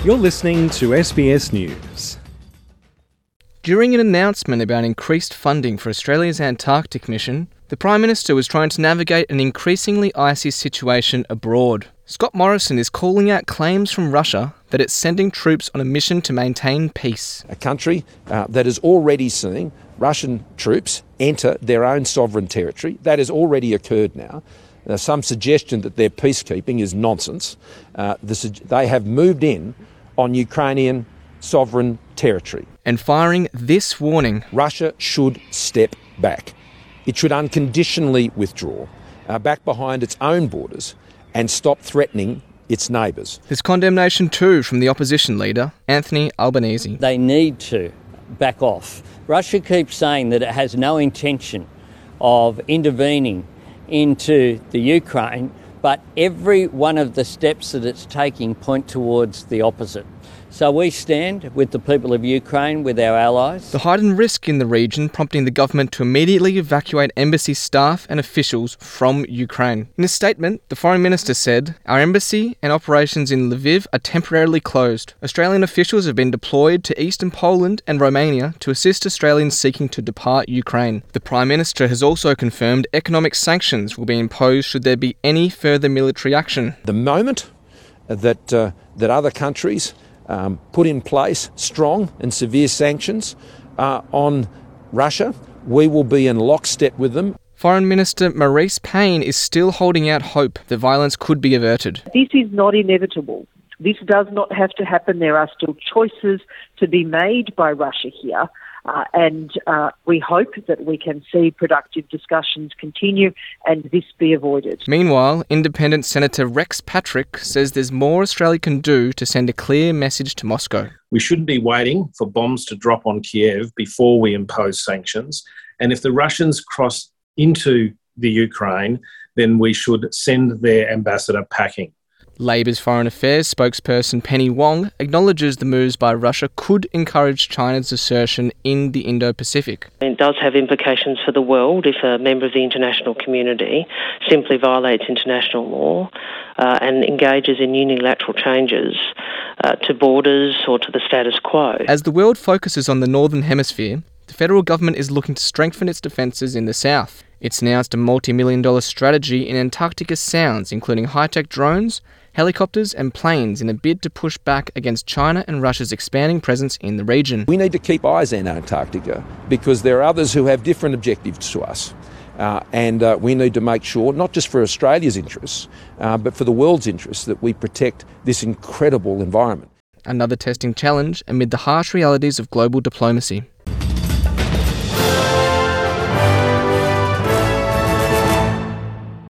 You're listening to SBS News. During an announcement about increased funding for Australia's Antarctic mission, the Prime Minister was trying to navigate an increasingly icy situation abroad. Scott Morrison is calling out claims from Russia that it's sending troops on a mission to maintain peace. A country that is already seeing Russian troops enter their own sovereign territory. That has already occurred now. Some suggestion that they're peacekeeping is nonsense. They have moved in on Ukrainian sovereign territory. And firing this warning. Russia should step back. It should unconditionally withdraw back behind its own borders and stop threatening its neighbours. There's condemnation too from the opposition leader, Anthony Albanese. They need to back off. Russia keeps saying that it has no intention of intervening into the Ukraine, but every one of the steps that it's taking point towards the opposite. So we stand with the people of Ukraine, with our allies. The heightened risk in the region prompting the government to immediately evacuate embassy staff and officials from Ukraine. In a statement, the Foreign Minister said, "Our embassy and operations in Lviv are temporarily closed. Australian officials have been deployed to eastern Poland and Romania to assist Australians seeking to depart Ukraine." The Prime Minister has also confirmed economic sanctions will be imposed should there be any further military action. The moment that other countries put in place strong and severe sanctions on Russia, we will be in lockstep with them. Foreign Minister Marise Payne is still holding out hope that violence could be averted. This is not inevitable. This does not have to happen. There are still choices to be made by Russia here. And we hope that we can see productive discussions continue and this be avoided. Meanwhile, Independent Senator Rex Patrick says there's more Australia can do to send a clear message to Moscow. We shouldn't be waiting for bombs to drop on Kiev before we impose sanctions. And if the Russians cross into the Ukraine, then we should send their ambassador packing. Labor's Foreign Affairs spokesperson Penny Wong acknowledges the moves by Russia could encourage China's assertion in the Indo-Pacific. It does have implications for the world if a member of the international community simply violates international law and engages in unilateral changes to borders or to the status quo. As the world focuses on the Northern Hemisphere, the federal government is looking to strengthen its defences in the south. It's announced a multi-million-dollar strategy in Antarctica Sounds, including high-tech drones, helicopters and planes in a bid to push back against China and Russia's expanding presence in the region. We need to keep eyes on Antarctica because there are others who have different objectives to us. And we need to make sure, not just for Australia's interests, but for the world's interests, that we protect this incredible environment. Another testing challenge amid the harsh realities of global diplomacy.